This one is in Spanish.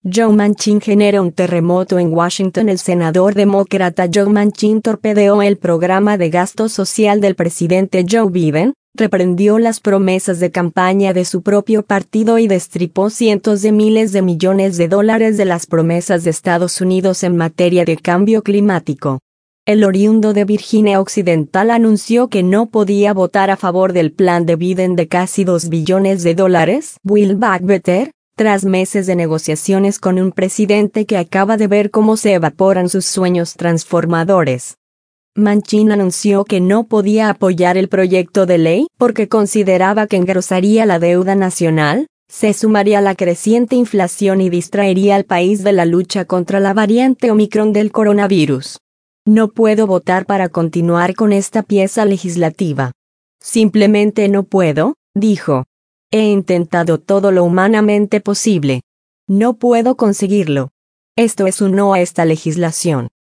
Joe Manchin genera un terremoto en Washington. El senador demócrata Joe Manchin torpedeó el programa de gasto social del presidente Joe Biden, reprendió las promesas de campaña de su propio partido y destripó cientos de miles de millones de dólares de las promesas de Estados Unidos en materia de cambio climático. El oriundo de Virginia Occidental anunció que no podía votar a favor del plan de Biden de casi $2 billones. Build Back Better, tras meses de negociaciones con un presidente que acaba de ver cómo se evaporan sus sueños transformadores. Manchin anunció que no podía apoyar el proyecto de ley porque consideraba que engrosaría la deuda nacional, se sumaría a la creciente inflación y distraería al país de la lucha contra la variante Omicron del coronavirus. No puedo votar para continuar con esta pieza legislativa. Simplemente no puedo, dijo. He intentado todo lo humanamente posible. No puedo conseguirlo. Esto es un no a esta legislación.